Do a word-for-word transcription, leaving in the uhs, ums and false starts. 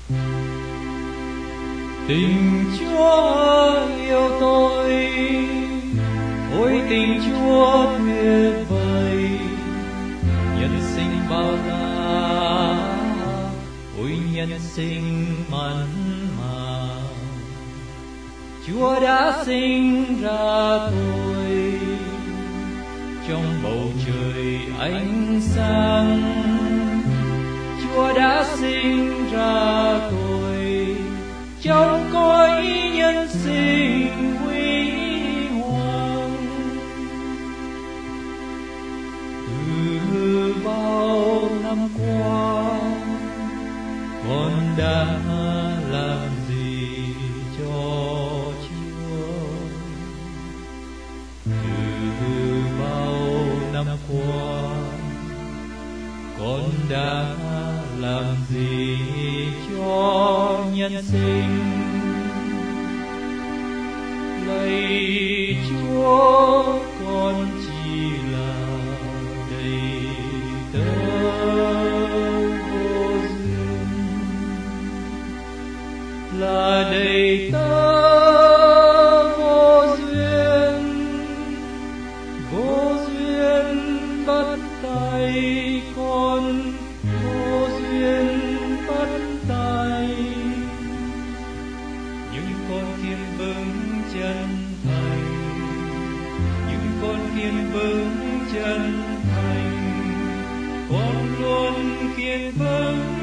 Tình Chúa yêu tôi, ôi tình Chúa tuyệt vời, nhân sinh bao la, ôi nhân sinh mặn mà. Chúa đã sinh ra tôi trong bầu trời ánh sáng. Chúa đã sinh ra tôi trong cõi nhân sinh huy hoàng. Từ bao năm qua con đã làm gì cho Chúa? Từ bao năm qua con đã làm gì cho nhân sinh? Lạy Chúa, con chỉ là đầy tớ vô duyên, là đầy tớ vô duyên, vô duyên bắt tay con, vô duyên bắt tay. Những con kiên vững chân thành, những con kiên vững chân thành, con luôn kiên vững